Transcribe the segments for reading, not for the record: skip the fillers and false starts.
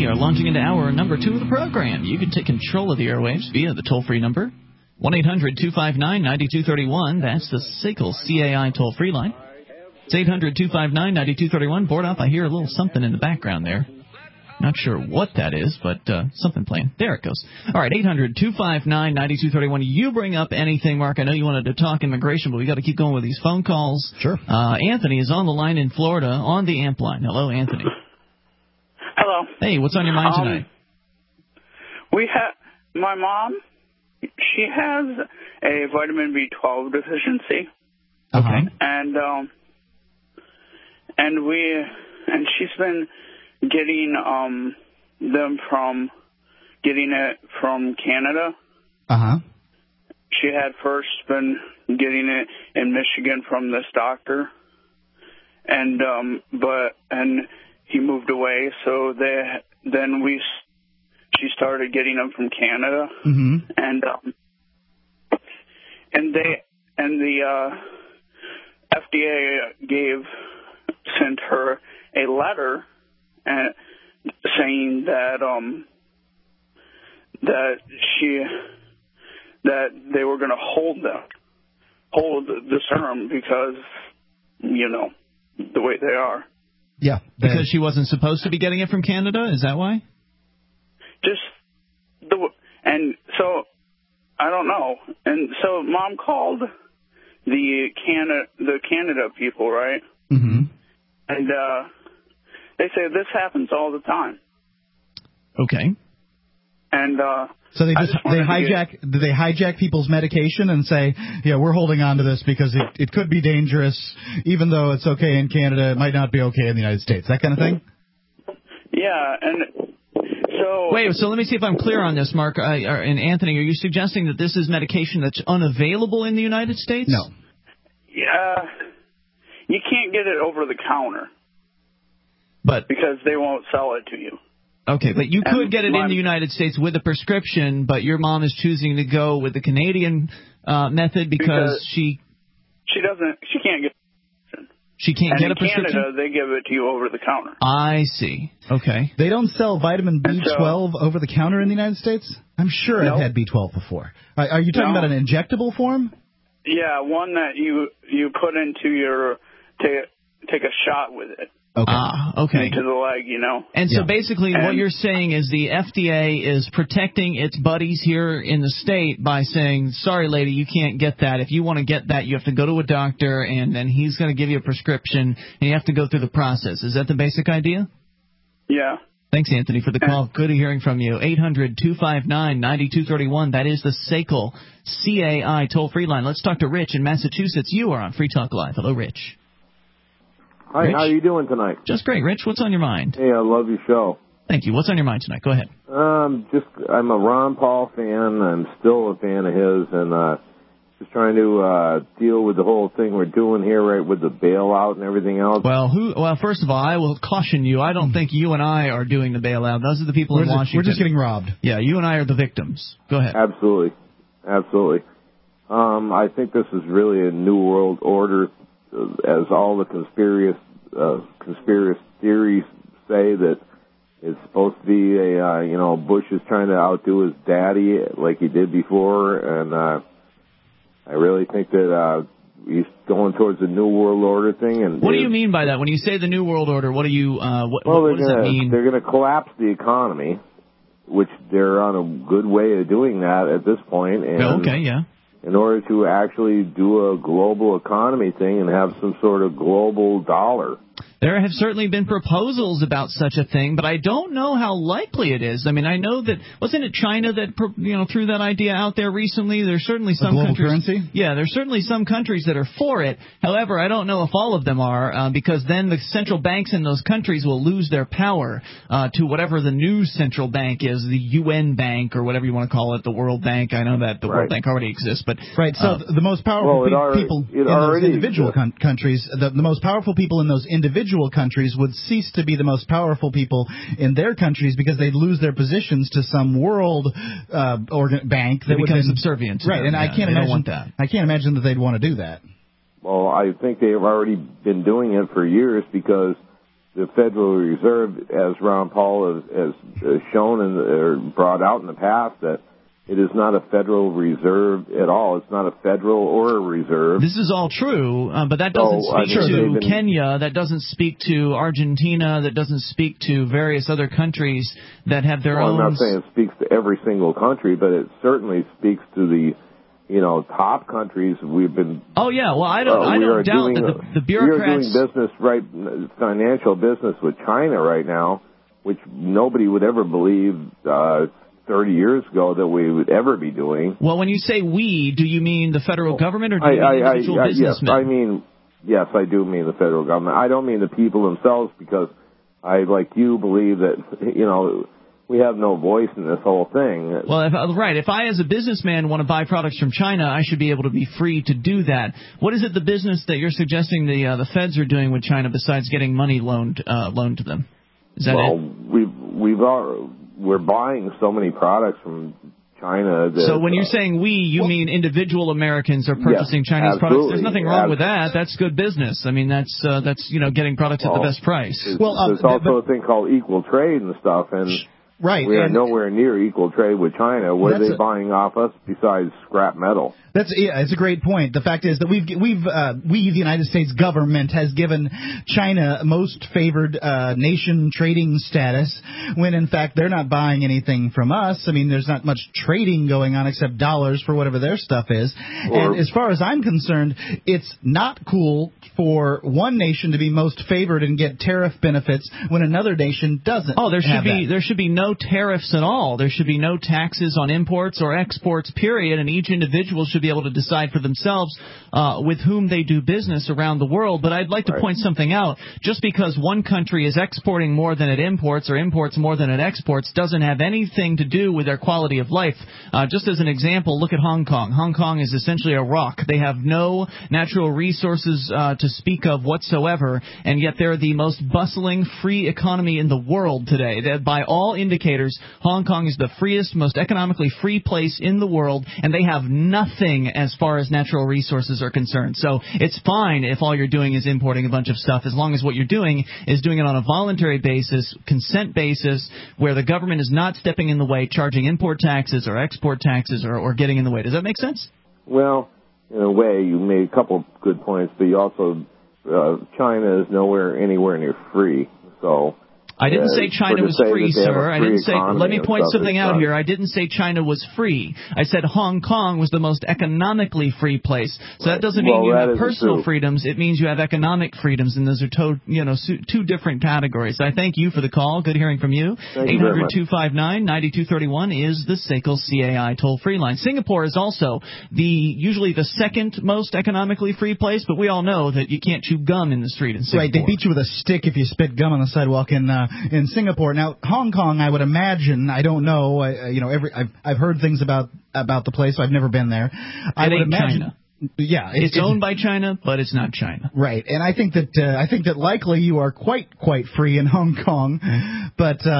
We are launching into hour number 2 of the program. You can take control of the airwaves via the toll-free number, 1-800-259-9231. That's the SACL CAI toll-free line. It's 800-259-9231. Board up. I hear a little something in the background there. Not sure what that is, but something playing. There it goes. All right, 800-259-9231. You bring up anything, Mark. I know you wanted to talk immigration, but we got to keep going with these phone calls. Sure. Anthony is on the line in Florida on the AMP line. Hello, Anthony. Hello. Hey, what's on your mind tonight? My mom, she has a vitamin B12 deficiency. Okay. And she's been getting it from Canada. Uh-huh. She had first been getting it in Michigan from this doctor, and he moved away, so she started getting them from Canada. Mm-hmm. And the FDA sent her a letter saying that they were going to hold the serum because the way they are. Yeah, because she wasn't supposed to be getting it from Canada. Is that why? And so I don't know. And so Mom called the Canada people, right? Mm-hmm. And they say this happens all the time. Okay. And so they hijack people's medication and say, yeah, we're holding on to this because it could be dangerous, even though it's okay in Canada, it might not be okay in the United States. That kind of thing. Yeah, and so wait. So let me see if I'm clear on this, Mark and Anthony. Are you suggesting that this is medication that's unavailable in the United States? No. Yeah, you can't get it over the counter. But because they won't sell it to you. Okay, but you could get it in the United States with a prescription, but your mom is choosing to go with the Canadian method because she can't get. She can't get a prescription. In Canada, they give it to you over the counter. I see. Okay. They don't sell vitamin B12 over the counter in the United States? I'm sure I've had B12 before. Are you talking about an injectable form? Yeah, one that you put into your take a shot with it. Okay. Okay. Into the leg, And so basically what you're saying is the FDA is protecting its buddies here in the state by saying, sorry, lady, you can't get that. If you want to get that, you have to go to a doctor, and then he's going to give you a prescription, and you have to go through the process. Is that the basic idea? Yeah. Thanks, Anthony, for the call. Good hearing from you. 800-259-9231. That is the SACL CAI toll-free line. Let's talk to Rich in Massachusetts. You are on Free Talk Live. Hello, Rich. Hi, Rich? How are you doing tonight? Just great. Rich, what's on your mind? Hey, I love your show. Thank you. What's on your mind tonight? Go ahead. I'm a Ron Paul fan. I'm still a fan of his, and just trying to deal with the whole thing we're doing here, right, with the bailout and everything else. Well, first of all, I will caution you. I don't think you and I are doing the bailout. Those are the people in Washington. We're just getting robbed. Yeah, you and I are the victims. Go ahead. Absolutely. I think this is really a new world order, as all the conspiracy theories say that it's supposed to be Bush is trying to outdo his daddy like he did before, and I really think that he's going towards the new world order thing. And what do you mean by that? When you say the new world order, what do you what does that mean? They're going to collapse the economy, which they're on a good way of doing that at this point. And okay, yeah. In order to actually do a global economy thing and have some sort of global dollar. There have certainly been proposals about such a thing, but I don't know how likely it is. I mean, I know that wasn't it China that threw that idea out there recently? There's certainly some countries. Currency? Yeah, there's certainly some countries that are for it. However, I don't know if all of them are, because then the central banks in those countries will lose their power to whatever the new central bank is, the UN Bank or whatever you want to call it, the World Bank. I know that the World Bank already exists, but so the most powerful people in those individual countries, the most powerful people in those individual countries would cease to be the most powerful people in their countries because they'd lose their positions to some world bank that become subservient to them. And I can't imagine that they'd want to do that. Well, I think they've already been doing it for years because the Federal Reserve, as Ron Paul has shown or brought out in the past, that it is not a Federal Reserve at all. It's not a Federal or a Reserve. This is all true, but that doesn't speak to Kenya, that doesn't speak to Argentina, that doesn't speak to various other countries that have their own... I'm not saying it speaks to every single country, but it certainly speaks to the top countries. We've been... Oh, yeah. Well, I don't doubt that the bureaucrats... We are doing business, financial business with China right now, which nobody would ever believe 30 years ago that we would ever be doing. Well, when you say we, do you mean the federal government or do you mean individual businessmen? Yes, I do mean the federal government. I don't mean the people themselves, because I, like you, believe that, we have no voice in this whole thing. Well, if I as a businessman want to buy products from China, I should be able to be free to do that. What is it the business that you're suggesting the feds are doing with China besides getting money loaned to them? Is that it? We're buying so many products from China. So when you're saying we, you mean individual Americans are purchasing Chinese products? There's nothing wrong with that. That's good business. I mean, that's getting products at the best price. There's also a thing called equal trade and stuff, and right, we are nowhere near equal trade with China. What are they buying off us besides scrap metal? It's a great point. The fact is that we, the United States government, has given China most favored nation trading status, when in fact they're not buying anything from us. I mean, there's not much trading going on except dollars for whatever their stuff is. And as far as I'm concerned, it's not cool for one nation to be most favored and get tariff benefits when another nation doesn't. Oh, there should be no tariffs at all. There should be no taxes on imports or exports, period, and each individual should be able to decide for themselves with whom they do business around the world. But I'd like to point something out. Just because one country is exporting more than it imports or imports more than it exports doesn't have anything to do with their quality of life. Just as an example, look at Hong Kong. Hong Kong is essentially a rock. They have no natural resources to speak of whatsoever, and yet they're the most bustling, free economy in the world today. By all indicators, Hong Kong is the freest, most economically free place in the world, and they have nothing as far as natural resources are concerned. So it's fine if all you're doing is importing a bunch of stuff, as long as what you're doing is doing it on a voluntary basis, consent basis, where the government is not stepping in the way, charging import taxes or export taxes or getting in the way. Does that make sense? Well, in a way, you made a couple of good points, but you also, China is anywhere near free, so... I didn't say China was free, sir. I didn't say. Let me point something out here. I didn't say China was free. I said Hong Kong was the most economically free place. So that doesn't mean you have personal freedoms. It means you have economic freedoms, and those are two different categories. I thank you for the call. Good hearing from you. 800-259-9231 is the SACL CAI toll-free line. Singapore is also usually the second most economically free place, but we all know that you can't chew gum in the street in Singapore. Right, they beat you with a stick if you spit gum on the sidewalk in Singapore. Now, Hong Kong, I would imagine, I don't know, I've heard things about the place. I've never been there. I would imagine China. Yeah, it's owned by China, but it's not China. Right, and I think that likely you are quite free in Hong Kong, but it's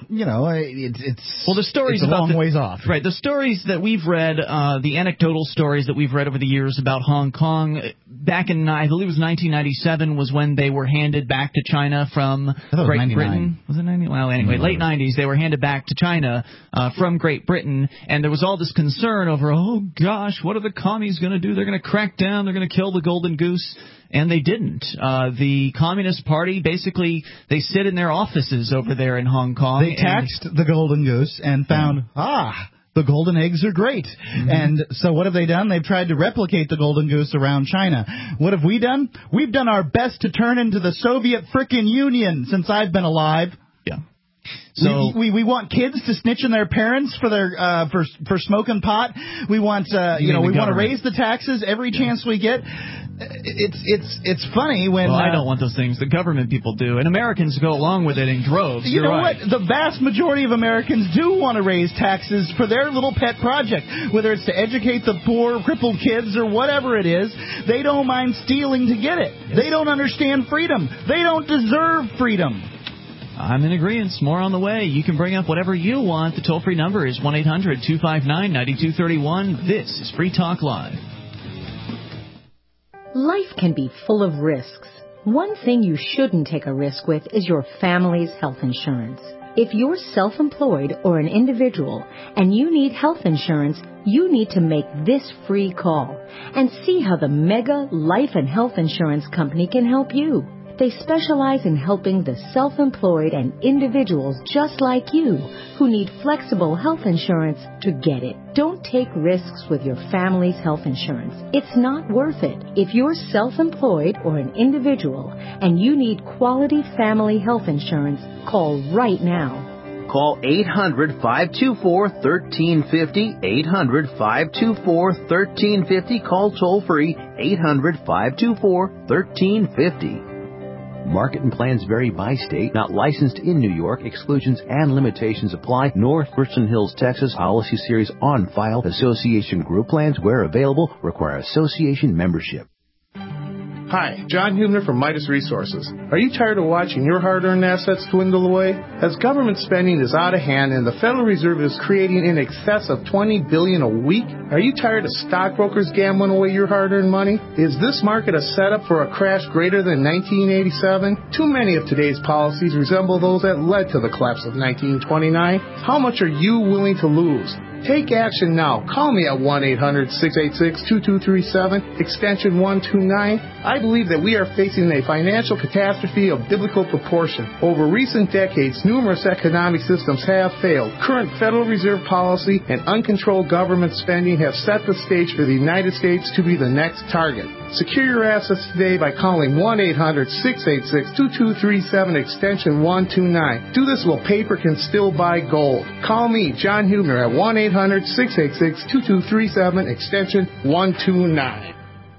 the stories it's a long ways off. Right, the stories that we've read, the anecdotal stories that we've read over the years about Hong Kong, back in I believe it was 1997 was when they were handed back to China from Great Britain. Was it 90? Well, anyway, late 90s they were handed back to China from Great Britain, and there was all this concern over, oh gosh, what are the commies going to do? They're going to crack down. They're going to kill the golden goose. And they didn't. The Communist Party, basically, they sit in their offices over there in Hong Kong. They taxed the golden goose and found, the golden eggs are great. Mm-hmm. And so what have they done? They've tried to replicate the golden goose around China. What have we done? We've done our best to turn into the Soviet frickin' Union since I've been alive. Yeah. So we want kids to snitch on their parents for their for smoking pot. We want we want to raise the taxes every chance we get. It's funny when I don't want those things. The government people do, and Americans go along with it in droves. You know right. what? The vast majority of Americans do want to raise taxes for their little pet project, whether it's to educate the poor, crippled kids, or whatever it is. They don't mind stealing to get it. Yes. They don't understand freedom. They don't deserve freedom. I'm in agreement. More on the way. You can bring up whatever you want. The toll-free number is 1-800-259-9231. This is Free Talk Live. Life can be full of risks. One thing you shouldn't take a risk with is your family's health insurance. If you're self-employed or an individual and you need health insurance, you need to make this free call and see how the Mega Life and Health Insurance Company can help you. They specialize in helping the self-employed and individuals just like you who need flexible health insurance to get it. Don't take risks with your family's health insurance. It's not worth it. If you're self-employed or an individual and you need quality family health insurance, call right now. Call 800-524-1350, 800-524-1350. Call toll-free, 800-524-1350. Market and plans vary by state. Not licensed in New York. Exclusions and limitations apply. North Richland Hills, Texas. Policy series on file. Association group plans, where available, require association membership. Hi, John Hubner from Midas Resources. Are you tired of watching your hard-earned assets dwindle away? As government spending is out of hand and the Federal Reserve is creating in excess of $20 billion a week, are you tired of stockbrokers gambling away your hard-earned money? Is this market a setup for a crash greater than 1987? Too many of today's policies resemble those that led to the collapse of 1929. How much are you willing to lose? Take action now. Call me at 1-800-686-2237, extension 129. I believe that we are facing a financial catastrophe of biblical proportion. Over recent decades, numerous economic systems have failed. Current Federal Reserve policy and uncontrolled government spending have set the stage for the United States to be the next target. Secure your assets today by calling 1-800-686-2237, extension 129. Do this while paper can still buy gold. Call me, John Hubner, at 1-800-686-2237, extension 129.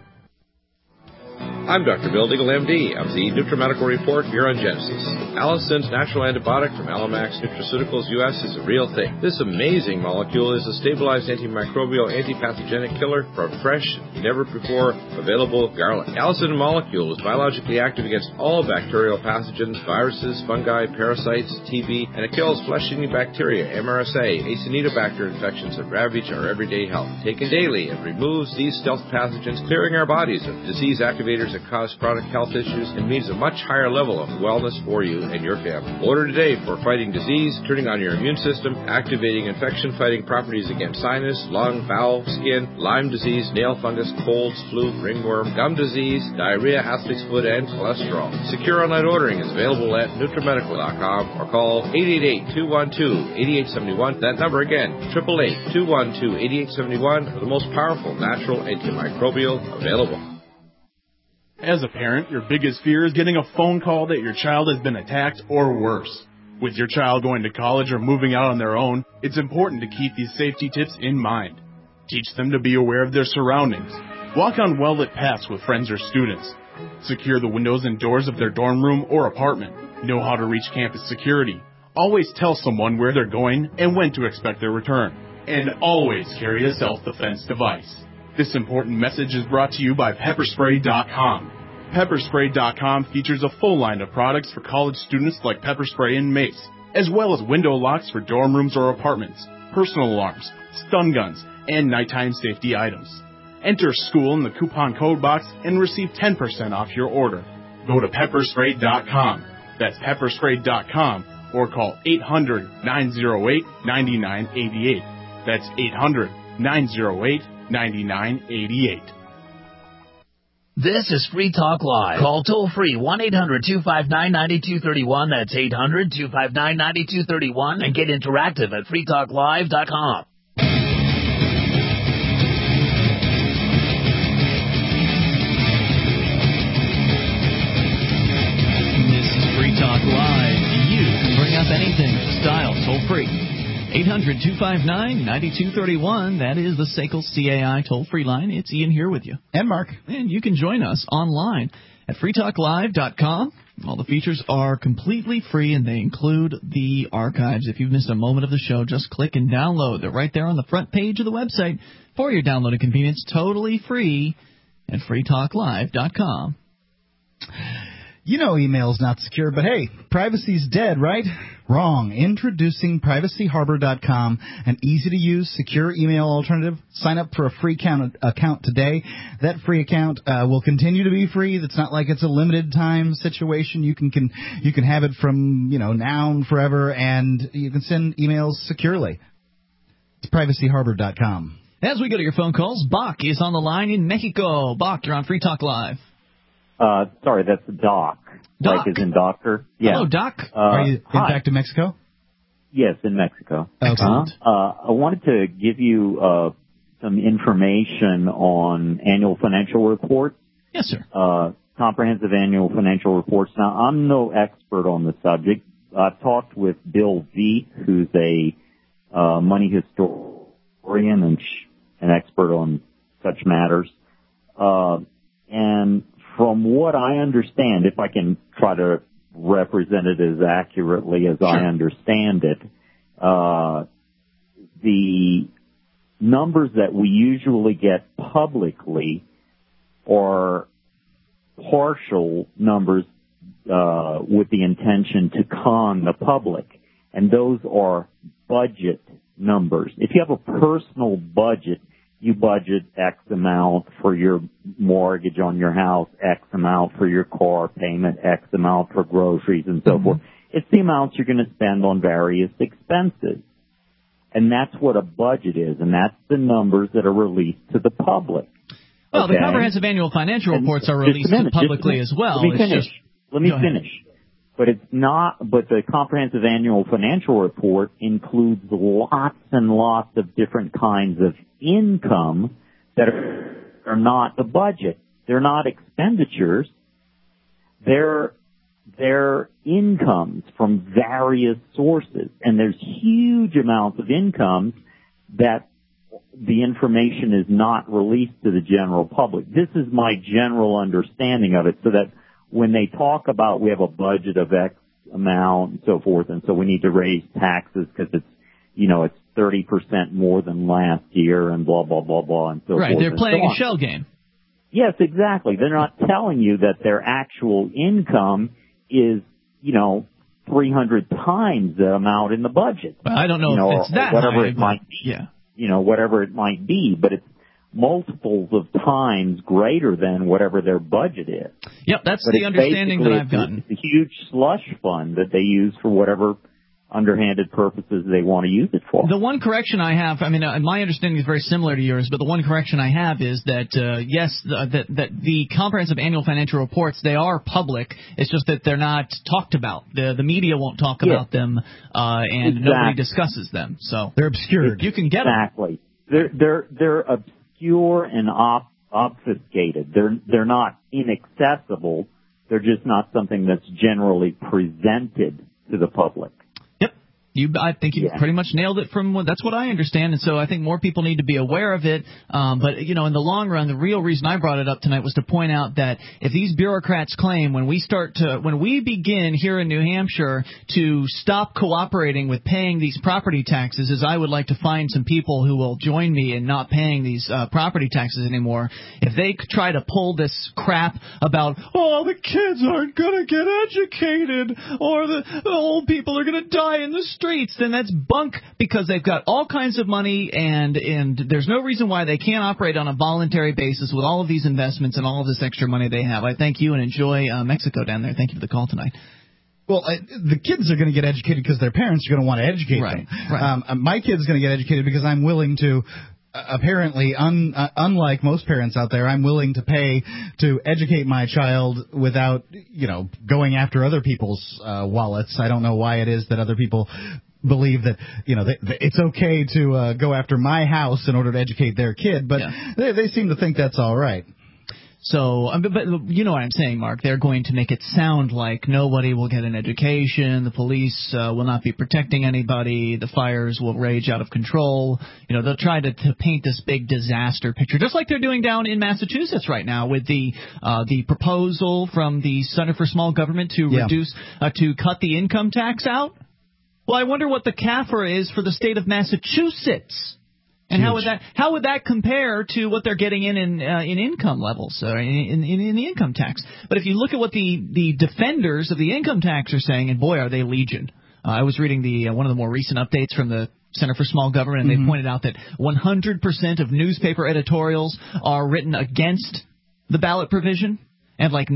I'm Dr. Bill Deagle, MD, of the NutriMedical Report here on Genesis. Allison's natural antibiotic from Alamax Nutraceuticals US is a real thing. This amazing molecule is a stabilized antimicrobial, antipathogenic killer for fresh, never before available garlic. Allison molecule is biologically active against all bacterial pathogens, viruses, fungi, parasites, TB, and it kills flesh-eating bacteria, MRSA, Acinetobacter infections that ravage our everyday health. Taken daily, it removes these stealth pathogens, clearing our bodies of disease activators that cause chronic health issues and means a much higher level of wellness for you and your family. Order today for fighting disease, turning on your immune system, activating infection-fighting properties against sinus, lung, bowel, skin, Lyme disease, nail fungus, colds, flu, ringworm, gum disease, diarrhea, athlete's foot, and cholesterol. Secure online ordering is available at NutriMedical.com or call 888-212-8871. That number again, 888-212-8871 for the most powerful natural antimicrobial available. As a parent, your biggest fear is getting a phone call that your child has been attacked or worse. With your child going to college or moving out on their own, it's important to keep these safety tips in mind. Teach them to be aware of their surroundings. Walk on well-lit paths with friends or students. Secure the windows and doors of their dorm room or apartment. Know how to reach campus security. Always tell someone where they're going and when to expect their return. And always carry a self-defense device. This important message is brought to you by Pepperspray.com. Pepperspray.com features a full line of products for college students like pepper spray and mace, as well as window locks for dorm rooms or apartments, personal alarms, stun guns, and nighttime safety items. Enter school in the coupon code box and receive 10% off your order. Go to Pepperspray.com. That's Pepperspray.com or call 800-908-9988. That's 800-908-9988. This is Free Talk Live. Call toll free 1-800-259-9231. That's 800-259-9231 and get interactive at freetalklive.com. This is Free Talk Live. You can bring up anything. Dial toll free 800-259-9231. That is the SACL CAI toll-free line. It's Ian here with you. And Mark. And you can join us online at freetalklive.com. All the features are completely free, and they include the archives. If you've missed a moment of the show, just click and download. They're right there on the front page of the website for your downloading convenience, totally free at freetalklive.com. You know email's not secure, but hey, privacy's dead, right? Wrong. Introducing PrivacyHarbor.com, an easy-to-use, secure email alternative. Sign up for a free account today. That free account will continue to be free. It's not like it's a limited time situation. You can have it from now and forever, and you can send emails securely. It's PrivacyHarbor.com. As we go to your phone calls, Bach is on the line in Mexico. Bach, you're on Free Talk Live. Sorry, that's Doc. Doc. Like as in doctor. Yeah. Hello, Doc. Are you back to Mexico? Yes, in Mexico. Excellent. I wanted to give you some information on annual financial reports. Yes, sir. Comprehensive annual financial reports. Now, I'm no expert on the subject. I've talked with Bill Veet, who's a money historian and an expert on such matters. And from what I understand, if I can try to represent it as accurately as I understand it, the numbers that we usually get publicly are partial numbers with the intention to con the public, and those are budget numbers. If you have a personal budget, you budget X amount for your mortgage on your house, X amount for your car payment, X amount for groceries and so forth. It's the amounts you're going to spend on various expenses. And that's what a budget is, and that's the numbers that are released to the public. Well, the comprehensive annual financial reports are released publicly as well. Let me finish. But it's not, but the comprehensive annual financial report includes lots and lots of different kinds of income that are not the budget. They're not expenditures. They're incomes from various sources. And there's huge amounts of income that the information is not released to the general public. This is my general understanding of it, so that when they talk about we have a budget of X amount and so forth, and so we need to raise taxes because it's 30% more than last year and blah, blah, blah, blah, and so forth. Right, they're playing a shell game. Yes, exactly. They're not telling you that their actual income is, 300 times the amount in the budget. Well, I don't know if it's that whatever high, it might be. Yeah. Whatever it might be, but it's multiples of times greater than whatever their budget is. Yep, that's the understanding that I've gotten. It's a huge slush fund that they use for whatever underhanded purposes they want to use it for. The one correction I have, my understanding is very similar to yours, but the one correction I have is that, that the comprehensive annual financial reports, they are public. It's just that they're not talked about. The media won't talk about them, and nobody discusses them. So they're obscured. You can get them. Exactly. They're obscure and obfuscated. They're not inaccessible. They're just not something that's generally presented to the public. I think you pretty much nailed it that's what I understand, and so I think more people need to be aware of it. But, in the long run, the real reason I brought it up tonight was to point out that if these bureaucrats claim when we begin here in New Hampshire to stop cooperating with paying these property taxes, as I would like to find some people who will join me in not paying these property taxes anymore, if they try to pull this crap about, the kids aren't going to get educated or the old people are going to die in the street, then that's bunk, because they've got all kinds of money and there's no reason why they can't operate on a voluntary basis with all of these investments and all of this extra money they have. I thank you and enjoy Mexico down there. Thank you for the call tonight. Well, the kids are going to get educated because their parents are going to want to educate them. Right. My kid's going to get educated because I'm willing to. Apparently, unlike most parents out there, I'm willing to pay to educate my child without, going after other people's wallets. I don't know why it is that other people believe that, it's okay to go after my house in order to educate their kid, but they seem to think that's all right. So, but you know what I'm saying, Mark. They're going to make it sound like nobody will get an education, the police will not be protecting anybody, the fires will rage out of control. They'll try to paint this big disaster picture, just like they're doing down in Massachusetts right now with the proposal from the Center for Small Government to reduce, to cut the income tax out. Well, I wonder what the CAFR is for the state of Massachusetts. And how would that compare to what they're getting in income levels, in the income tax? But if you look at what the defenders of the income tax are saying, and boy, are they legion. I was reading one of the more recent updates from the Center for Small Government, and they pointed out that 100% of newspaper editorials are written against the ballot provision, and like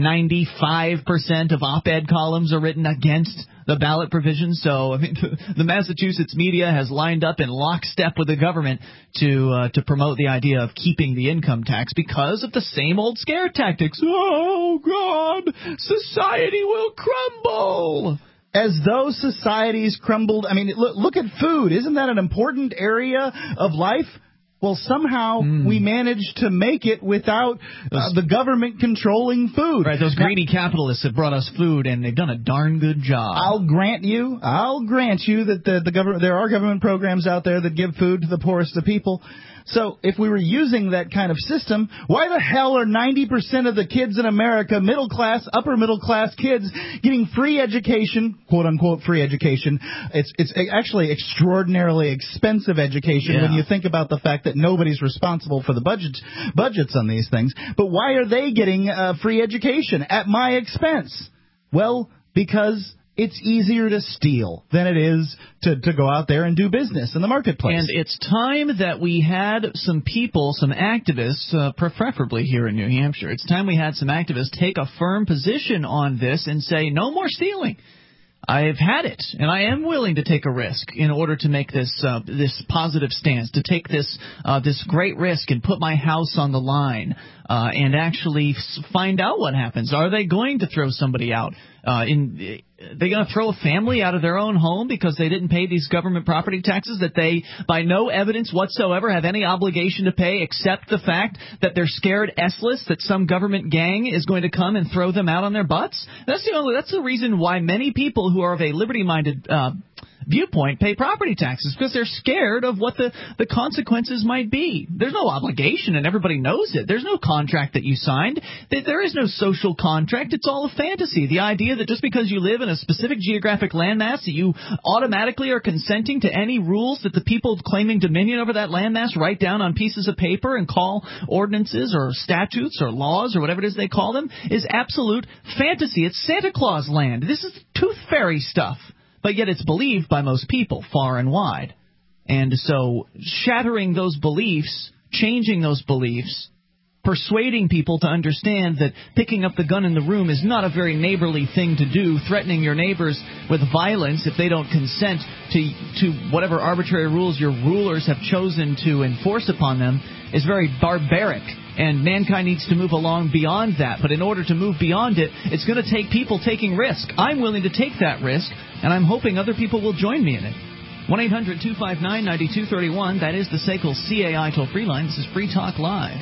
95% of op-ed columns are written against the ballot provision. So, I mean, the Massachusetts media has lined up in lockstep with the government to promote the idea of keeping the income tax because of the same old scare tactics. Oh, God, society will crumble. As though societies crumbled. I mean, look at food. Isn't that an important area of life? Well, somehow we managed to make it without the government controlling food. Right, those greedy capitalists have brought us food, and they've done a darn good job. I'll grant you that the government, there are government programs out there that give food to the poorest of people. So if we were using that kind of system, why the hell are 90% of the kids in America, middle class, upper middle class kids, getting free education, quote unquote free education? It's actually extraordinarily expensive education when you think about the fact that nobody's responsible for the budgets on these things. But why are they getting free education at my expense? Well, because it's easier to steal than it is to go out there and do business in the marketplace. And it's time that we had some people, some activists, preferably here in New Hampshire, it's time we had some activists take a firm position on this and say, no more stealing. I've had it, and I am willing to take a risk in order to make this positive stance, to take this great risk and put my house on the line and actually find out what happens. Are they going to throw somebody out? Are they going to throw a family out of their own home because they didn't pay these government property taxes that they, by no evidence whatsoever, have any obligation to pay except the fact that they're scared S-less that some government gang is going to come and throw them out on their butts? That's the reason why many people who are of a liberty-minded viewpoint pay property taxes, because they're scared of what the consequences might be. There's no obligation, and everybody knows it. There's no contract that you signed. There is no social contract. It's all a fantasy. The idea that just because you live in a specific geographic landmass that you automatically are consenting to any rules that the people claiming dominion over that landmass write down on pieces of paper and call ordinances or statutes or laws or whatever it is they call them is absolute fantasy. It's Santa Claus land. This is tooth fairy stuff. But yet it's believed by most people, far and wide. And so shattering those beliefs, changing those beliefs, persuading people to understand that picking up the gun in the room is not a very neighborly thing to do, threatening your neighbors with violence if they don't consent to whatever arbitrary rules your rulers have chosen to enforce upon them is very barbaric. And mankind needs to move along beyond that. But in order to move beyond it, it's going to take people taking risk. I'm willing to take that risk, and I'm hoping other people will join me in it. 1-800-259-9231. That is the SACL CAI toll-free line. This is Free Talk Live.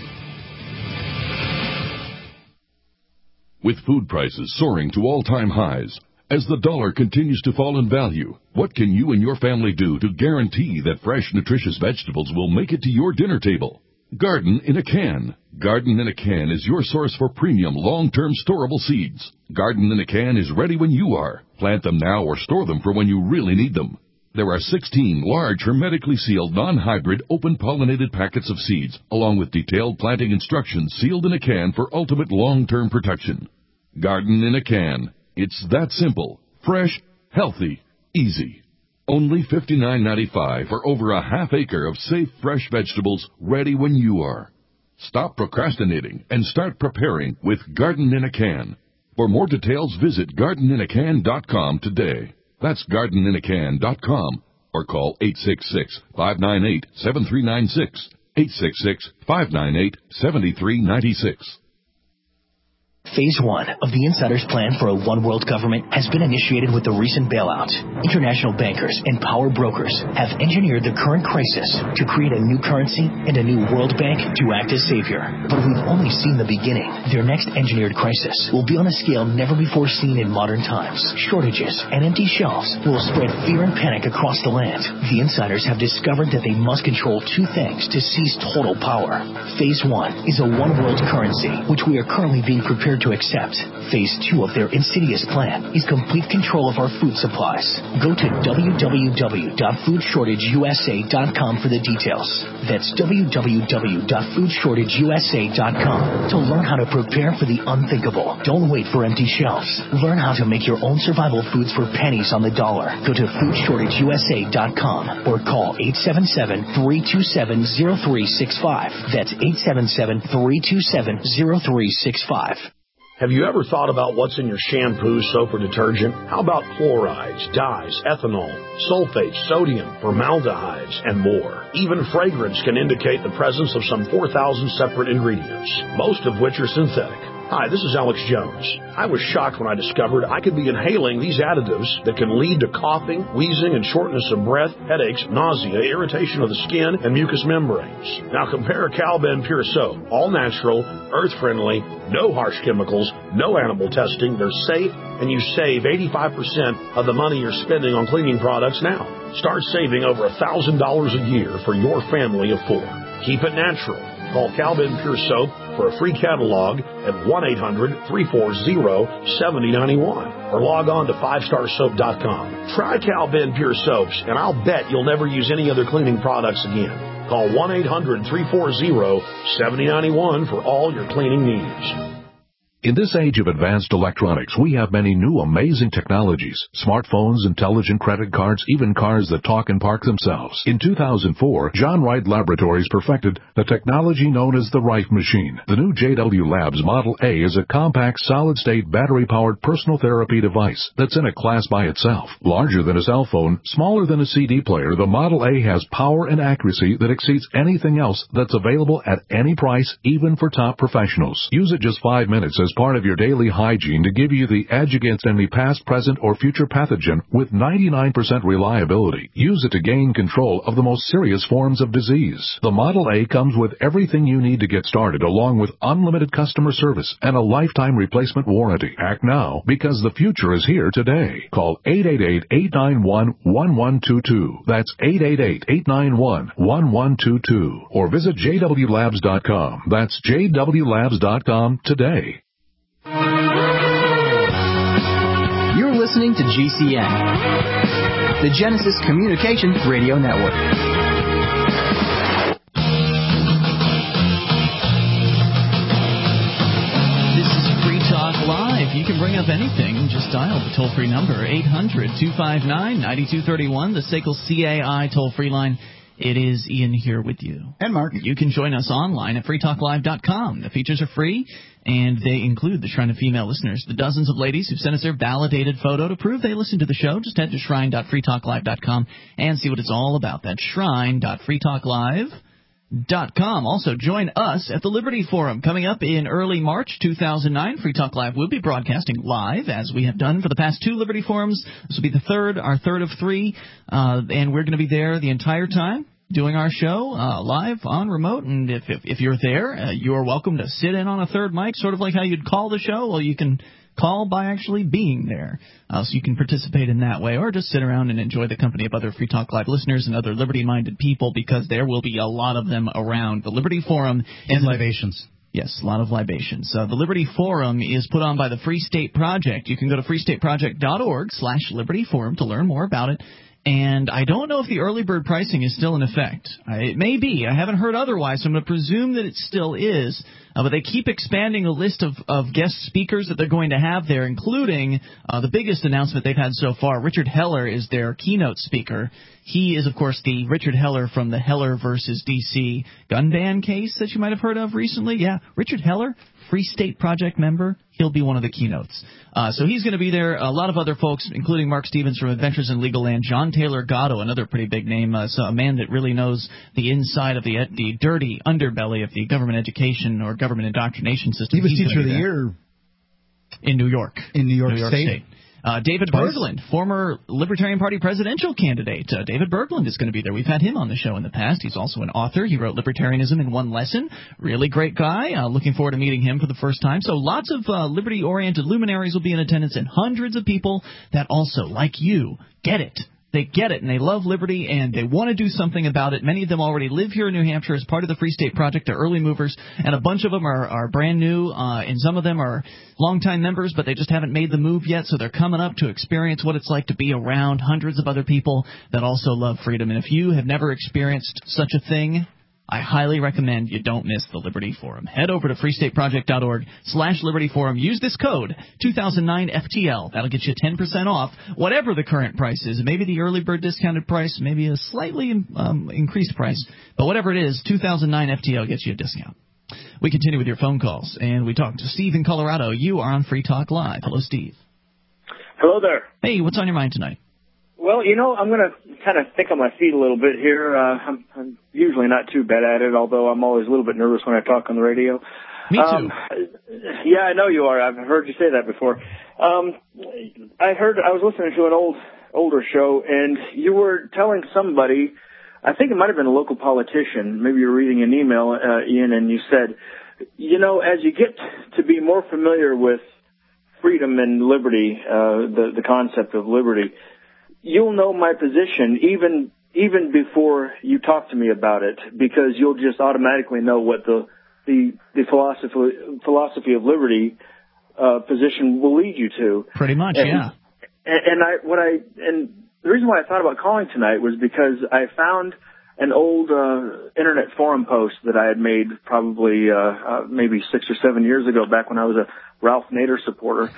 With food prices soaring to all-time highs, as the dollar continues to fall in value, what can you and your family do to guarantee that fresh, nutritious vegetables will make it to your dinner table? Garden in a Can. Garden in a Can is your source for premium, long-term storable seeds. Garden in a Can is ready when you are. Plant them now or store them for when you really need them. There are 16 large, hermetically sealed, non-hybrid, open-pollinated packets of seeds, along with detailed planting instructions sealed in a can for ultimate long-term protection. Garden in a Can. It's that simple. Fresh, healthy, easy. Only $59.95 for over a half acre of safe, fresh vegetables ready when you are. Stop procrastinating and start preparing with Garden in a Can. For more details, visit gardeninacan.com today. That's gardeninacan.com or call 866-598-7396. 866-598-7396. Phase 1 of the Insider's plan for a one-world government has been initiated with the recent bailout. International bankers and power brokers have engineered the current crisis to create a new currency and a new World Bank to act as savior. But we've only seen the beginning. Their next engineered crisis will be on a scale never before seen in modern times. Shortages and empty shelves will spread fear and panic across the land. The Insiders have discovered that they must control two things to seize total power. Phase 1 is a one-world currency, which we are currently being prepared to accept. Phase 2 of their insidious plan is complete control of our food supplies. Go to www.foodshortageusa.com for the details. That's www.foodshortageusa.com to learn how to prepare for the unthinkable. Don't wait for empty shelves. Learn how to make your own survival foods for pennies on the dollar. Go to foodshortageusa.com or call 877-327-0365. That's 877-327-0365. Have you ever thought about what's in your shampoo, soap, or detergent? How about chlorides, dyes, ethanol, sulfates, sodium, formaldehydes, and more? Even fragrance can indicate the presence of some 4,000 separate ingredients, most of which are synthetic. Hi, this is Alex Jones. I was shocked when I discovered I could be inhaling these additives that can lead to coughing, wheezing, and shortness of breath, headaches, nausea, irritation of the skin, and mucous membranes. Now compare Cal-Ben Pure Soap. All natural, earth-friendly, no harsh chemicals, no animal testing. They're safe, and you save 85% of the money you're spending on cleaning products now. Start saving over $1,000 a year for your family of 4. Keep it natural. Call Cal-Ben Pure Soap for a free catalog at 1-800-340-7091 or log on to 5starsoap.com. Try Cal-Ben Pure Soaps, and I'll bet you'll never use any other cleaning products again. Call 1-800-340-7091 for all your cleaning needs. In this age of advanced electronics, we have many new amazing technologies. Smartphones, intelligent credit cards, even cars that talk and park themselves. In 2004, John Wright Laboratories perfected the technology known as the Wright Machine. The new JW Labs Model A is a compact, solid-state, battery-powered personal therapy device that's in a class by itself. Larger than a cell phone, smaller than a CD player, the Model A has power and accuracy that exceeds anything else that's available at any price, even for top professionals. Use it just 5 minutes as part of your daily hygiene to give you the edge against any past, present, or future pathogen with 99% reliability. Use it to gain control of the most serious forms of disease. The Model A comes with everything you need to get started, along with unlimited customer service and a lifetime replacement warranty. Act now, because the future is here today. Call 888-891-1122. That's 888-891-1122. Or visit jwlabs.com. That's jwlabs.com today. You're listening to GCN, the Genesis Communications Radio Network. This is Free Talk Live. You can bring up anything. Just dial the toll-free number, 800-259-9231, the SACL CAI toll-free line. It is Ian here with you. And Mark. You can join us online at freetalklive.com. The features are free, and they include the Shrine of Female Listeners. The dozens of ladies who've sent us their validated photo to prove they listen to the show. Just head to shrine.freetalklive.com and see what it's all about. That's shrine.freetalklive.com. Also, join us at the Liberty Forum coming up in early March 2009. Free Talk Live will be broadcasting live, as we have done for the past 2 Liberty Forums. This will be our third of 3, and we're going to be there the entire time doing our show live on remote. And if you're there, you are welcome to sit in on a third mic, sort of like how you'd call the show. Well, you can call by actually being there, so you can participate in that way, or just sit around and enjoy the company of other Free Talk Live listeners and other liberty-minded people, because there will be a lot of them around. The Liberty Forum and libations. Yes, a lot of libations. The Liberty Forum is put on by the Free State Project. You can go to freestateproject.org/Liberty Forum to learn more about it. And I don't know if the early bird pricing is still in effect. It may be. I haven't heard otherwise, so I'm going to presume that it still is. But they keep expanding the list of guest speakers that they're going to have there, including the biggest announcement they've had so far. Richard Heller is their keynote speaker. He is, of course, the Richard Heller from the Heller versus D.C. gun ban case that you might have heard of recently. Yeah, Richard Heller, Free State Project member. He'll be one of the keynotes. So he's going to be there. A lot of other folks, including Mark Stevens from Adventures in Legal Land, John Taylor Gatto, another pretty big name, so a man that really knows the inside of the dirty underbelly of the government education or government indoctrination system. He was Teacher of the Year in New York. In New York State. David Bergland, former Libertarian Party presidential candidate. David Bergland is going to be there. We've had him on the show in the past. He's also an author. He wrote Libertarianism in One Lesson. Really great guy. Looking forward to meeting him for the first time. So lots of liberty-oriented luminaries will be in attendance, and hundreds of people that also, like you, get it. They get it, and they love liberty, and they want to do something about it. Many of them already live here in New Hampshire as part of the Free State Project. They're early movers, and a bunch of them are brand new, and some of them are longtime members, but they just haven't made the move yet, so they're coming up to experience what it's like to be around hundreds of other people that also love freedom. And if you have never experienced such a thing, I highly recommend you don't miss the Liberty Forum. Head over to freestateproject.org/Liberty Forum. Use this code, 2009FTL. That'll get you 10% off, whatever the current price is. Maybe the early bird discounted price, maybe a slightly increased price. But whatever it is, 2009FTL gets you a discount. We continue with your phone calls, and we talk to Steve in Colorado. You are on Free Talk Live. Hello, Steve. Hello there. Hey, what's on your mind tonight? Well, I'm going to kind of think on my feet a little bit here. I'm usually not too bad at it, although I'm always a little bit nervous when I talk on the radio. Me too. Yeah, I know you are. I've heard you say that before. I was listening to an older show, and you were telling somebody, I think it might have been a local politician, maybe you were reading an email, Ian, and you said, as you get to be more familiar with freedom and liberty, the concept of liberty, you'll know my position even before you talk to me about it, because you'll just automatically know what the philosophy of liberty position will lead you to. Pretty much, yeah. And the reason why I thought about calling tonight was because I found an old internet forum post that I had made probably maybe 6 or 7 years ago, back when I was a Ralph Nader supporter,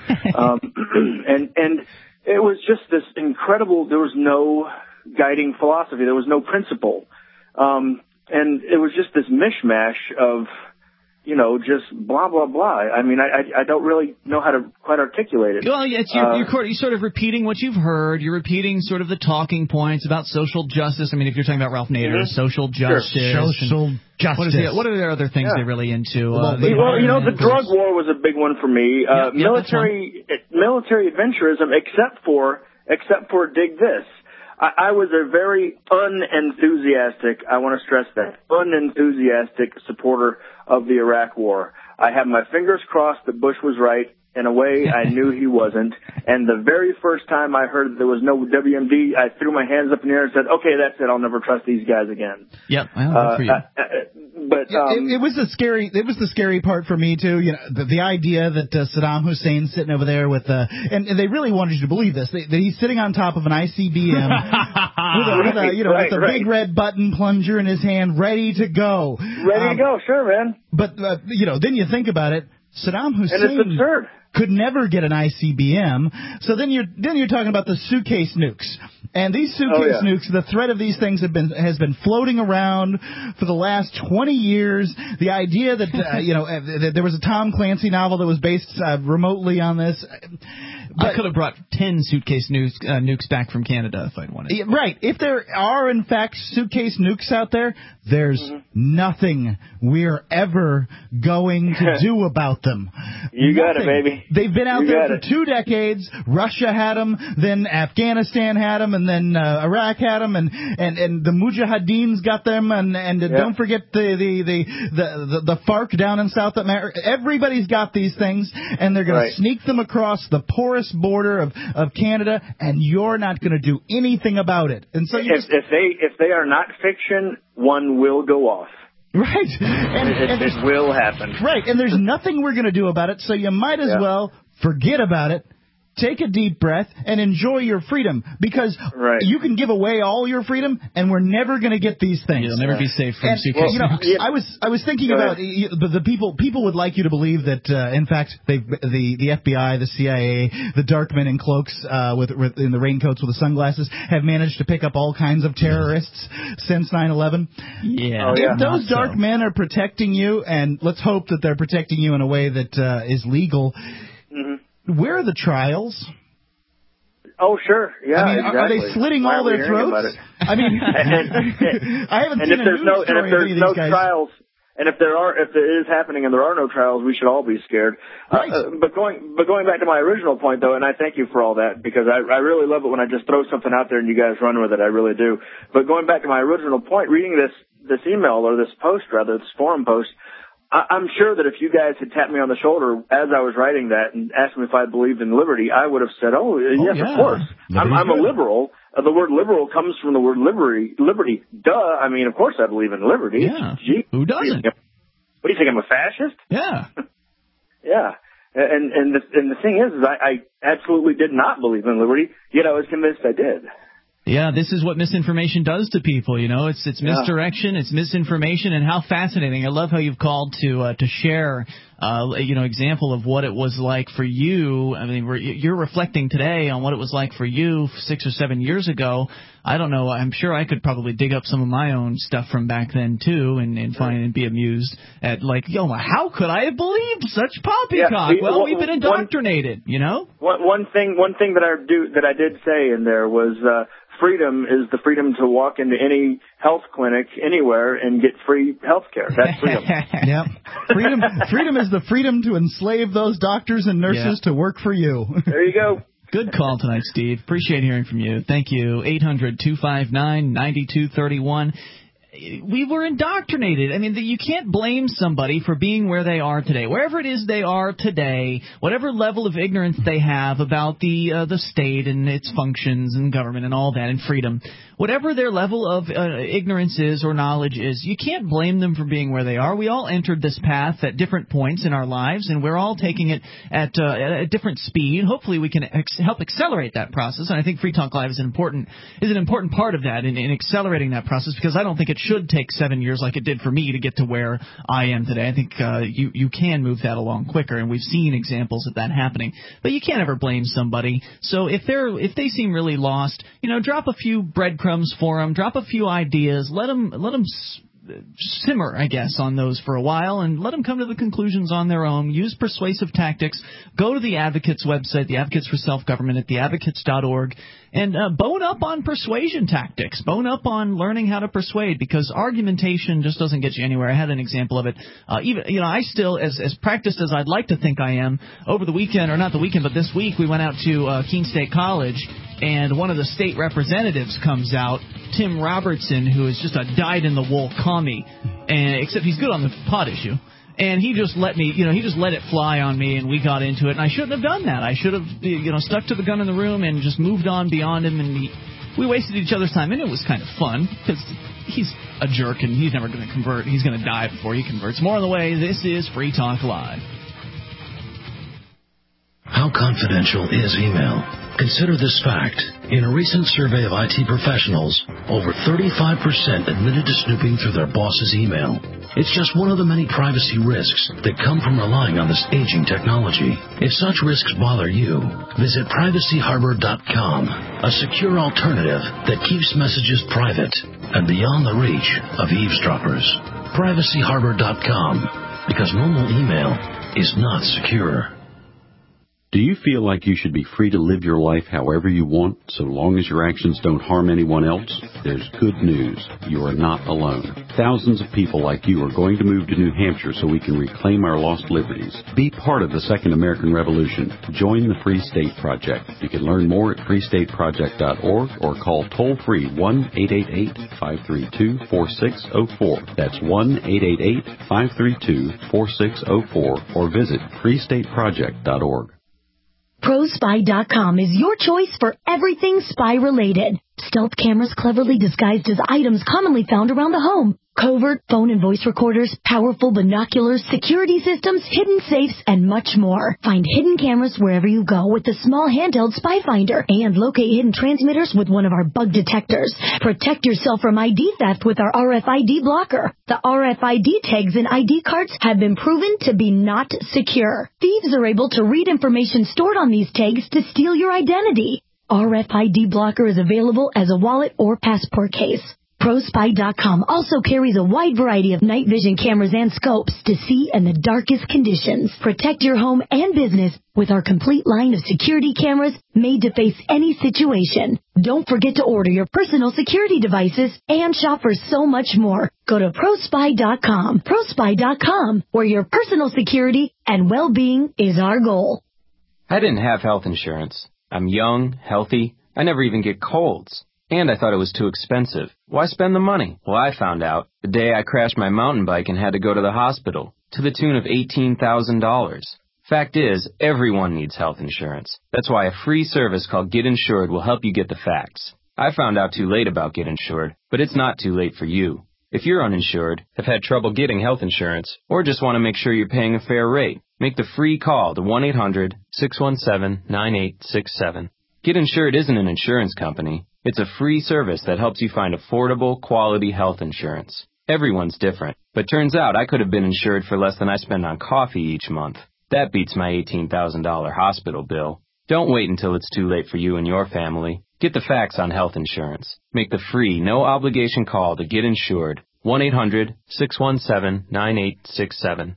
and it was just this incredible, there was no guiding philosophy, there was no principle. And it was just this mishmash of, just blah, blah, blah. I mean, I don't really know how to quite articulate it. Well, you're sort of repeating what you've heard. You're repeating sort of the talking points about social justice. I mean, if you're talking about Ralph Nader, social justice. Social justice. What are the other things they're really into? The drug war was a big one for me. Military adventurism, except for dig this. I was a very unenthusiastic, I want to stress that, unenthusiastic supporter of the Iraq War. I had my fingers crossed that Bush was right. In a way, I knew he wasn't. And the very first time I heard that there was no WMD, I threw my hands up in the air and said, okay, that's it. I'll never trust these guys again. Yep. Well, good for you. It was the scary part for me too. The idea that Saddam Hussein's sitting over there with and they really wanted you to believe this. That he's sitting on top of an ICBM with a big red button plunger in his hand, ready to go. Ready to go, sure, man. But then you think about it. Saddam Hussein and it's absurd. Could never get an ICBM. So then you're talking about the suitcase nukes. And these suitcase nukes, the threat of these things has been floating around for the last 20 years. The idea that that there was a Tom Clancy novel that was based remotely on this. But I could have brought 10 suitcase nukes back from Canada if I'd wanted. Right. If there are, in fact, suitcase nukes out there, there's nothing we're ever going to do about them. You got it, baby. They've been out there for 2 decades. Russia had them, then Afghanistan had them, and then Iraq had them, and the Mujahideen's got them, and don't forget the FARC down in South America. Everybody's got these things, and they're going to sneak them across the porous border of Canada, and you're not going to do anything about it. And so if they are not fiction, one will go off. Right. And it will happen. Right, and there's nothing we're going to do about it, so you might as well forget about it. Take a deep breath and enjoy your freedom, because you can give away all your freedom, and we're never going to get these things. You'll never be safe from suitcase nukes. I was thinking about the people would like you to believe that in fact the FBI, the CIA, the dark men in cloaks in the raincoats with the sunglasses have managed to pick up all kinds of terrorists since 9/11. Yeah. If those dark men are protecting you, and let's hope that they're protecting you in a way that is legal. Mm-hmm. Where are the trials? Oh, sure. Yeah, I mean, exactly. Are they slitting all their throats? I mean, I haven't seen a news story of any of these guys. Trials, and if it is happening and there are no trials, we should all be scared. Right. But going back to my original point, though, and I thank you for all that, because I really love it when I just throw something out there and you guys run with it. I really do. But going back to my original point, reading this email, or this post rather, this forum post, I'm sure that if you guys had tapped me on the shoulder as I was writing that and asked me if I believed in liberty, I would have said, yes, of course. I'm a liberal. the word liberal comes from the word liberty. Duh. I mean, of course I believe in liberty. Yeah. Who doesn't? What do you think? I'm a fascist? Yeah. Yeah. And the thing is I absolutely did not believe in liberty, yet I was convinced I did. Yeah, this is what misinformation does to people, you know. It's misdirection, it's misinformation, and how fascinating. I love how you've called to share, example of what it was like for you. I mean, you're reflecting today on what it was like for you 6 or 7 years ago. I don't know. I'm sure I could probably dig up some of my own stuff from back then, too, and find and be amused at, like, how could I have believed such poppycock? Well, we've been indoctrinated, you know? One thing that I did say in there was freedom is the freedom to walk into any health clinic anywhere and get free health care. That's freedom. Yep. Freedom is the freedom to enslave those doctors and nurses to work for you. There you go. Good call tonight, Steve. Appreciate hearing from you. Thank you. 800-259-9231. We were indoctrinated. I mean, you can't blame somebody for being where they are today. Wherever it is they are today, whatever level of ignorance they have about the state and its functions and government and all that and freedom, whatever their level of ignorance is or knowledge is, you can't blame them for being where they are. We all entered this path at different points in our lives, and we're all taking it at a different speed. Hopefully we can help accelerate that process, and I think Free Talk Live is an important part of that in accelerating that process, because I don't think it should take 7 years like it did for me to get to where I am today. I think you can move that along quicker, and we've seen examples of that happening. But you can't ever blame somebody. So if they seem really lost, drop a few breadcrumbs for them, drop a few ideas, let them simmer, I guess, on those for a while, and let them come to the conclusions on their own. Use persuasive tactics. Go to the Advocates website, the Advocates for Self-Government at theadvocates.org, and bone up on persuasion tactics. Bone up on learning how to persuade, because argumentation just doesn't get you anywhere. I had an example of it. I still, as practiced as I'd like to think I am, over the weekend, or not the weekend, but this week, we went out to Keene State College, and one of the state representatives comes out, Tim Robertson, who is just a dyed-in-the-wool commie, except he's good on the pot issue. And he just let it fly on me, and we got into it. And I shouldn't have done that. I should have, stuck to the gun in the room and just moved on beyond him. And we wasted each other's time, and it was kind of fun, because he's a jerk, and he's never going to convert. He's going to die before he converts. More on the way. This is Free Talk Live. How confidential is email? Consider this fact. In a recent survey of IT professionals, over 35% admitted to snooping through their boss's email. It's just one of the many privacy risks that come from relying on this aging technology. If such risks bother you, visit privacyharbor.com, a secure alternative that keeps messages private and beyond the reach of eavesdroppers. Privacyharbor.com, because normal email is not secure. Do you feel like you should be free to live your life however you want, so long as your actions don't harm anyone else? There's good news. You are not alone. Thousands of people like you are going to move to New Hampshire so we can reclaim our lost liberties. Be part of the Second American Revolution. Join the Free State Project. You can learn more at freestateproject.org or call toll-free 1-888-532-4604. That's 1-888-532-4604, or visit freestateproject.org. ProSpy.com is your choice for everything spy-related. Stealth cameras cleverly disguised as items commonly found around the home. Covert phone and voice recorders, powerful binoculars, security systems, hidden safes, and much more. Find hidden cameras wherever you go with the small handheld Spy Finder, and locate hidden transmitters with one of our bug detectors. Protect yourself from ID theft with our RFID blocker. The RFID tags in ID cards have been proven to be not secure. Thieves are able to read information stored on these tags to steal your identity. RFID blocker is available as a wallet or passport case. ProSpy.com also carries a wide variety of night vision cameras and scopes to see in the darkest conditions. Protect your home and business with our complete line of security cameras made to face any situation. Don't forget to order your personal security devices and shop for so much more. Go to ProSpy.com. ProSpy.com, where your personal security and well-being is our goal. I didn't have health insurance. I'm young, healthy. I never even get colds. And I thought it was too expensive. Why spend the money? Well, I found out the day I crashed my mountain bike and had to go to the hospital, to the tune of $18,000. Fact is, everyone needs health insurance. That's why a free service called Get Insured will help you get the facts. I found out too late about Get Insured, but it's not too late for you. If you're uninsured, have had trouble getting health insurance, or just want to make sure you're paying a fair rate, make the free call to 1-800-617-9867. Get Insured isn't an insurance company. It's a free service that helps you find affordable, quality health insurance. Everyone's different, but turns out I could have been insured for less than I spend on coffee each month. That beats my $18,000 hospital bill. Don't wait until it's too late for you and your family. Get the facts on health insurance. Make the free, no-obligation call to Get Insured. 1-800-617-9867.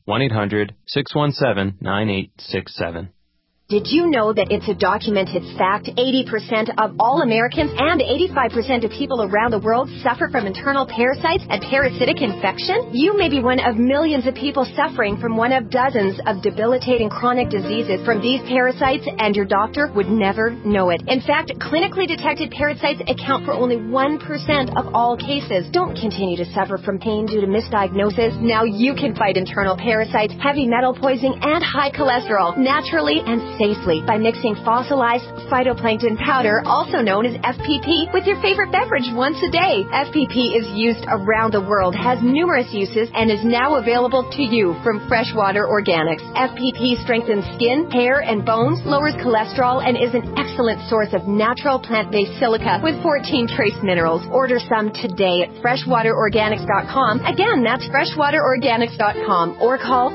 1-800-617-9867. Did you know that it's a documented fact 80% of all Americans and 85% of people around the world suffer from internal parasites and parasitic infection? You may be one of millions of people suffering from one of dozens of debilitating chronic diseases from these parasites, and your doctor would never know it. In fact, clinically detected parasites account for only 1% of all cases. Don't continue to suffer from pain due to misdiagnosis. Now you can fight internal parasites, heavy metal poisoning, and high cholesterol naturally and safely by mixing fossilized phytoplankton powder, also known as FPP, with your favorite beverage once a day. FPP is used around the world, has numerous uses, and is now available to you from Freshwater Organics. FPP strengthens skin, hair, and bones, lowers cholesterol, and is an excellent source of natural plant-based silica with 14 trace minerals. Order some today at freshwaterorganics.com. Again, that's freshwaterorganics.com, or call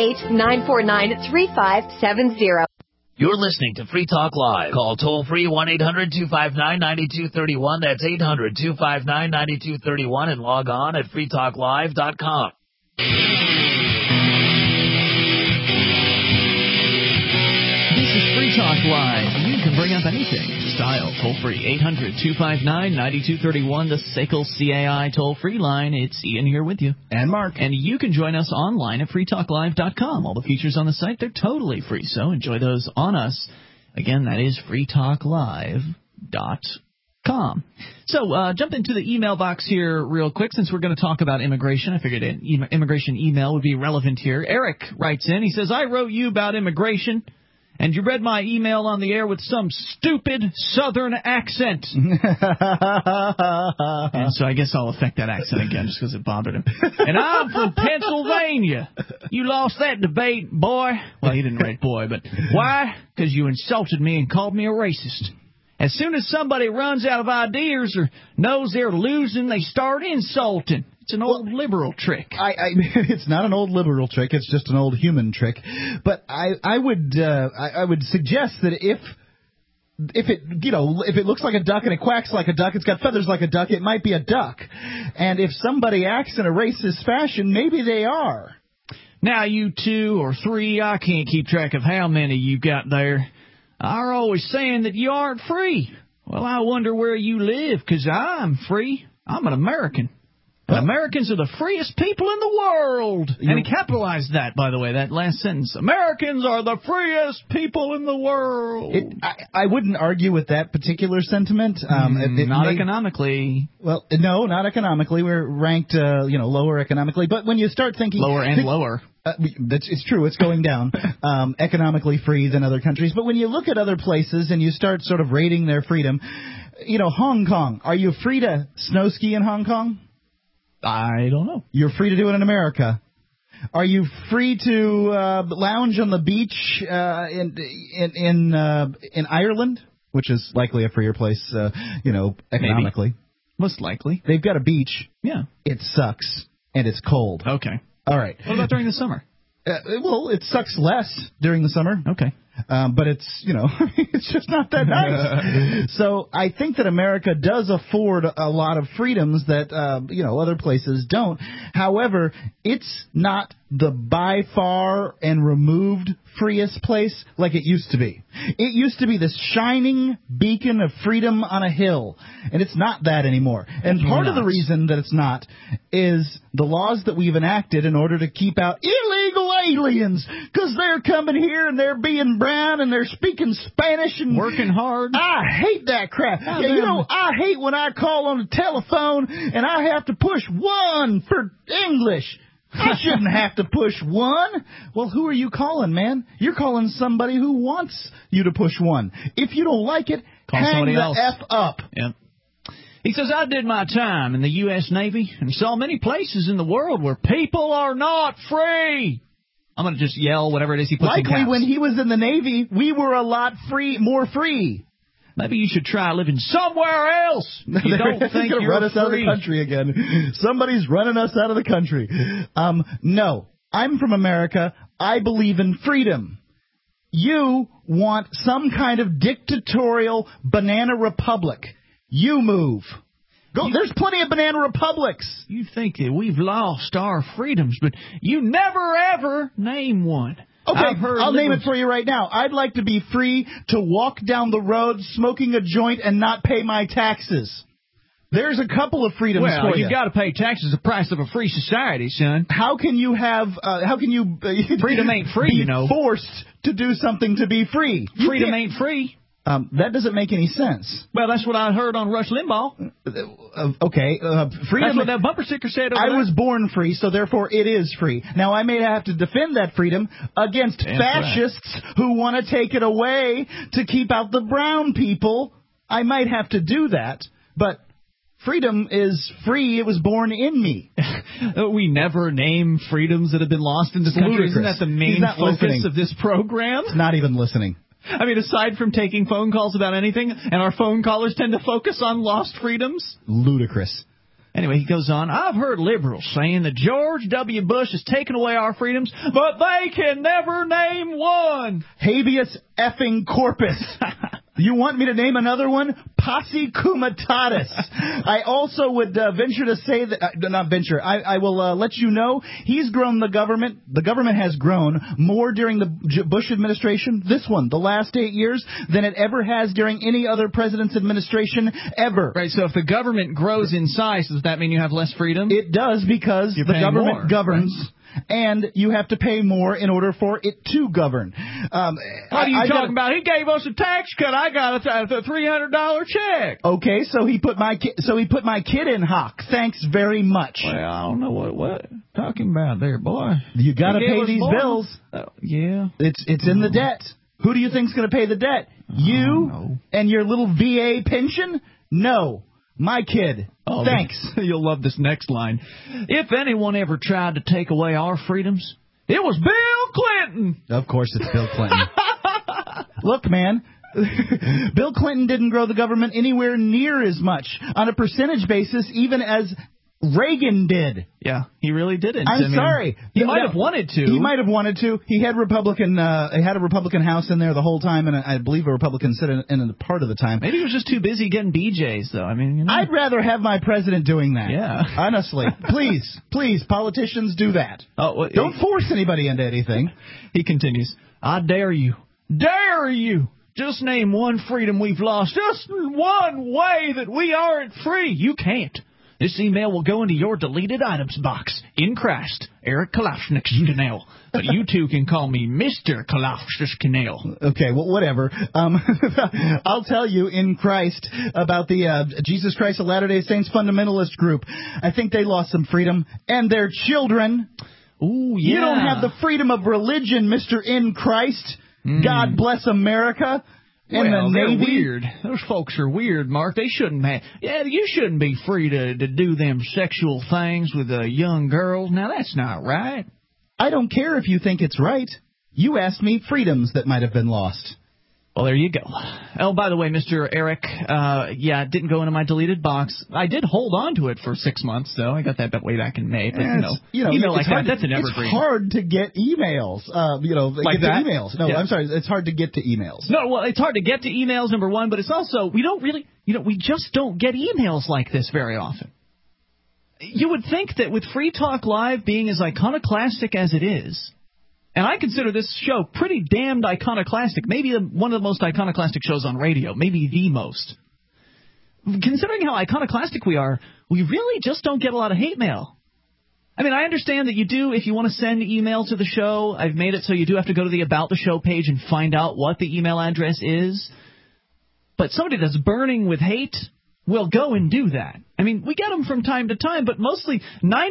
888-949-3570. You're listening to Free Talk Live. Call toll-free 1-800-259-9231. That's 800-259-9231, and log on at freetalklive.com. This is Free Talk Live. You can bring up anything. Just dial toll-free 800-259-9231, the SACL CAI toll-free line. It's Ian here with you. And Mark. And you can join us online at freetalklive.com. All the features on the site, they're totally free, so enjoy those on us. Again, that is freetalklive.com. So jump into the email box here real quick since we're going to talk about immigration. I figured an immigration email would be relevant here. Eric writes in. He says, I wrote you about immigration, and you read my email on the air with some stupid Southern accent. And so I guess I'll affect that accent again just because it bothered him. And I'm from Pennsylvania. You lost that debate, boy. Well, he didn't write boy, but why? Because you insulted me and called me a racist. As soon as somebody runs out of ideas or knows they're losing, they start insulting. It's an old liberal trick. It's not an old liberal trick. It's just an old human trick. But I would suggest that if it looks like a duck and it quacks like a duck, it's got feathers like a duck, it might be a duck. And if somebody acts in a racist fashion, maybe they are. Now, you 2 or 3, I can't keep track of how many you got there, are always saying that you aren't free. Well, I wonder where you live, because I'm free. I'm an American. And Americans are the freest people in the world. And he capitalized that, by the way, that last sentence. Americans are the freest people in the world. I wouldn't argue with that particular sentiment. Not economically. Well, no, not economically. We're ranked, lower economically. But when you start thinking... Lower and lower. It's true. It's going down. Economically free than other countries. But when you look at other places and you start sort of rating their freedom, Hong Kong. Are you free to snow ski in Hong Kong? I don't know. You're free to do it in America. Are you free to lounge on the beach in Ireland, which is likely a freer place, economically? Maybe. Most likely. They've got a beach. Yeah. It sucks, and it's cold. Okay. All right. What about during the summer? Well, it sucks less during the summer. Okay. But it's, it's just not that nice. So I think that America does afford a lot of freedoms that, other places don't. However, it's not the by far and removed freest place like it used to be. It used to be this shining beacon of freedom on a hill, and it's not that anymore. And part of the reason that it's not is the laws that we've enacted in order to keep out illegal aliens, because they're coming here and they're being brown and they're speaking Spanish and working hard. I hate that crap. I hate when I call on the telephone and I have to push 1 for English. I shouldn't have to push 1. Well, who are you calling, man? You're calling somebody who wants you to push 1. If you don't like it, call hang somebody the else. F up. Yep. He says, I did my time in the U.S. Navy and saw many places in the world where people are not free. I'm going to just yell whatever it is he puts in caps. Likely when he was in the Navy, we were a lot more free. Maybe you should try living somewhere else. You don't think you're run us free. Out of the country again. Somebody's running us out of the country. No, I'm from America. I believe in freedom. You want some kind of dictatorial banana republic. You move. There's plenty of banana republics. You think that we've lost our freedoms, but you never, ever name one. Okay, I'll name it for you right now. I'd like to be free to walk down the road smoking a joint and not pay my taxes. There's a couple of freedoms for you. Well, you got to pay taxes, the price of a free society, son. How can you freedom ain't free, you know. Forced to do something to be free? Freedom ain't free. That doesn't make any sense. Well, that's what I heard on Rush Limbaugh. Okay, freedom. That's what that bumper sticker said over I there. was born free, so therefore it is free. Now, I may have to defend that freedom against fascists who want to take it away to keep out the brown people. I might have to do that, but freedom is free. It was born in me. We never name freedoms that have been lost in this country. Isn't that the main focus of this program? He's not even listening. I mean, aside from taking phone calls about anything, and our phone callers tend to focus on lost freedoms? Ludicrous. Anyway, he goes on, I've heard liberals saying that George W. Bush has taken away our freedoms, but they can never name one. Habeas effing corpus. You want me to name another one? Posse comitatus. I also would venture to say that, not venture, I will let you know, he's grown the government has grown more during the Bush administration, this one, the last 8 years, than it ever has during any other president's administration ever. Right, so if the government grows in size, does that mean you have less freedom? It does, because the government governs. Right. And you have to pay more in order for it to govern. What are you talking about? He gave us a tax cut. I got a $300 check. Okay, so he put my kid in hock. Thanks very much. Well, I don't know what talking about there, boy. You got to pay these bills. Yeah, it's in the debt. Who do you think's going to pay the debt? You and your little VA pension? No. My kid. Oh, thanks. You'll love this next line. If anyone ever tried to take away our freedoms, it was Bill Clinton. Of course it's Bill Clinton. Look, man, Bill Clinton didn't grow the government anywhere near as much on a percentage basis, even as Reagan did. Yeah, he really didn't. I'm sorry. He might have wanted to. He might have wanted to. He had He had a Republican House in there the whole time, and I believe a Republican Senate in a part of the time. Maybe he was just too busy getting BJs, though. I mean, you know. I'd rather have my president doing that. Yeah. Honestly, please, politicians do that. Don't force anybody into anything. He continues. I dare you. Just name one freedom we've lost. Just one way that we aren't free. You can't. This email will go into your deleted items box. In Christ, Eric Kalashnik's-Canal. But you two can call me Mr. Kalashnik's-Canal. Okay, well, whatever. I'll tell you in Christ about the Jesus Christ of Latter-day Saints fundamentalist group. I think they lost some freedom. And their children. Ooh, yeah. You don't have the freedom of religion, Mr. In Christ. God bless America. Well, they're weird. Those folks are weird, Mark. They shouldn't have. Yeah, you shouldn't be free to do them sexual things with young girls. Now, that's not right. I don't care if you think it's right. You asked me freedoms that might have been lost. Well, there you go. Oh, by the way, Mr. Eric, it didn't go into my deleted box. I did hold on to it for 6 months, though. I got that way back in May. But, email like that, that's an evergreen. It's hard to get emails. Like that? Emails. No, yeah. I'm sorry. It's hard to get to emails. No, well, it's hard to get to emails, number one, but it's also, we don't really, we just don't get emails like this very often. You would think that with Free Talk Live being as iconoclastic as it is, and I consider this show pretty damned iconoclastic, maybe one of the most iconoclastic shows on radio, maybe the most. Considering how iconoclastic we are, we really just don't get a lot of hate mail. I mean, I understand that you do, if you want to send email to the show, I've made it so you do have to go to the About the Show page and find out what the email address is. But somebody that's burning with hate, will go and do that. I mean, we get them from time to time, but mostly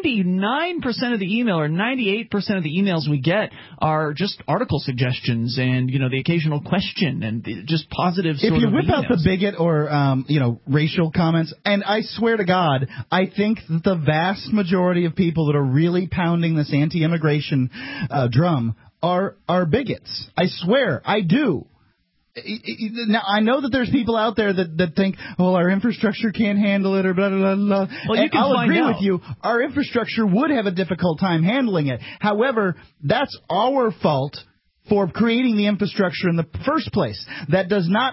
99% of the email or 98% of the emails we get are just article suggestions and, the occasional question and just positive sort of If you whip emails. out the bigot or, racial comments, and I swear to God, I think that the vast majority of people that are really pounding this anti-immigration drum are bigots. I swear, I do. Now, I know that there's people out there that think, our infrastructure can't handle it or blah, blah, blah. Well, you can I'll find agree out. with you. Our infrastructure would have a difficult time handling it. However, that's our fault for creating the infrastructure in the first place. That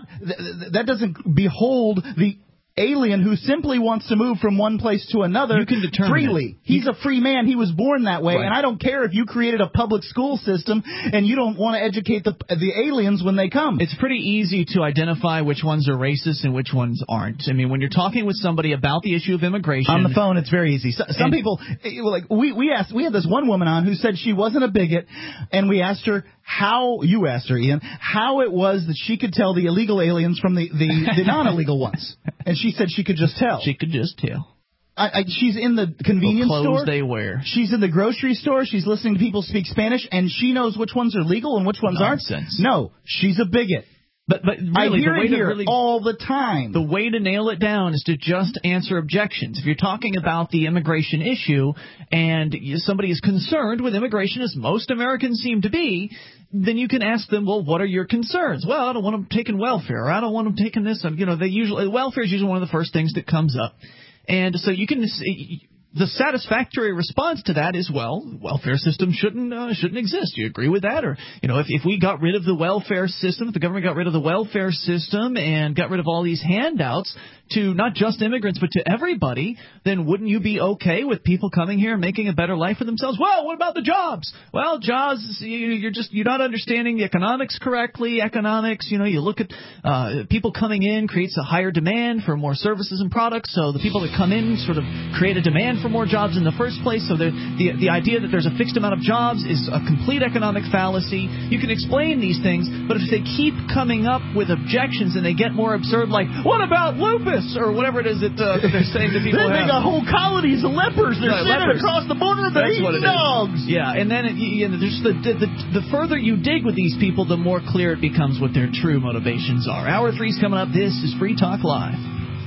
doesn't behold the alien who simply wants to move from one place to another you can determine freely. He's a free man. He was born that way. Right. And I don't care if you created a public school system and you don't want to educate the aliens when they come. It's pretty easy to identify which ones are racist and which ones aren't. I mean, when you're talking with somebody about the issue of immigration... On the phone, it's very easy. Some people, like we had this one woman on who said she wasn't a bigot, and we asked her you asked her, Ian, how it was that she could tell the illegal aliens from the non-illegal ones. And she said she could just tell. She could just tell. She's in the convenience what clothes store. They wear. She's in the grocery store. She's listening to people speak Spanish, and she knows which ones are legal and which ones Nonsense. aren't. No, she's a bigot. But really, I hear it here really, all the time. The way to nail it down is to just answer objections. If you're talking about the immigration issue and somebody is concerned with immigration, as most Americans seem to be, then you can ask them, well, what are your concerns? Well, I don't want them taking welfare, or I don't want them taking this. Welfare is usually one of the first things that comes up. And so you can... The satisfactory response to that is, well, welfare system shouldn't exist. Do you agree with that? Or, if we got rid of the welfare system, if the government got rid of the welfare system and got rid of all these handouts to not just immigrants but to everybody, then wouldn't you be okay with people coming here and making a better life for themselves? Well, what about the jobs? Well, jobs, you're not understanding the economics correctly. Economics, you look at people coming in creates a higher demand for more services and products. So the people that come in sort of create a demand for more jobs in the first place. So the idea that there's a fixed amount of jobs is a complete economic fallacy. You can explain these things, but if they keep coming up with objections and they get more absurd, like, what about lupus? Or whatever it is that they're saying to people. They got whole colonies of lepers. They're sitting across the border and they're eating dogs. Yeah, and then there's the further you dig with these people, the more clear it becomes what their true motivations are. Hour 3's coming up. This is Free Talk Live.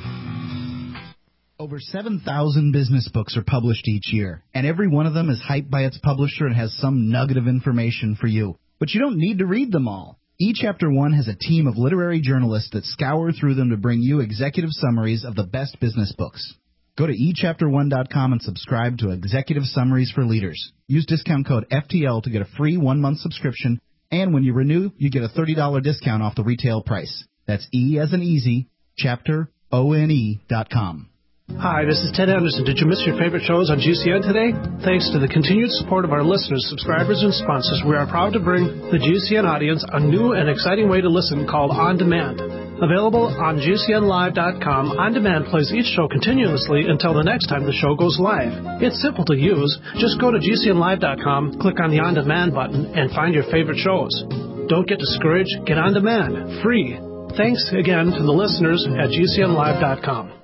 Over 7,000 business books are published each year, and every one of them is hyped by its publisher and has some nugget of information for you. But you don't need to read them all. eChapter One has a team of literary journalists that scour through them to bring you executive summaries of the best business books. Go to eChapter1.com and subscribe to Executive Summaries for Leaders. Use discount code FTL to get a free 1-month subscription, and when you renew, you get a $30 discount off the retail price. That's E as in easy, chapterone.com. Hi, this is Ted Anderson. Did you miss your favorite shows on GCN today? Thanks to the continued support of our listeners, subscribers, and sponsors, we are proud to bring the GCN audience a new and exciting way to listen called On Demand. Available on GCNlive.com, On Demand plays each show continuously until the next time the show goes live. It's simple to use. Just go to GCNlive.com, click on the On Demand button, and find your favorite shows. Don't get discouraged. Get On Demand. Free. Thanks again to the listeners at GCNlive.com.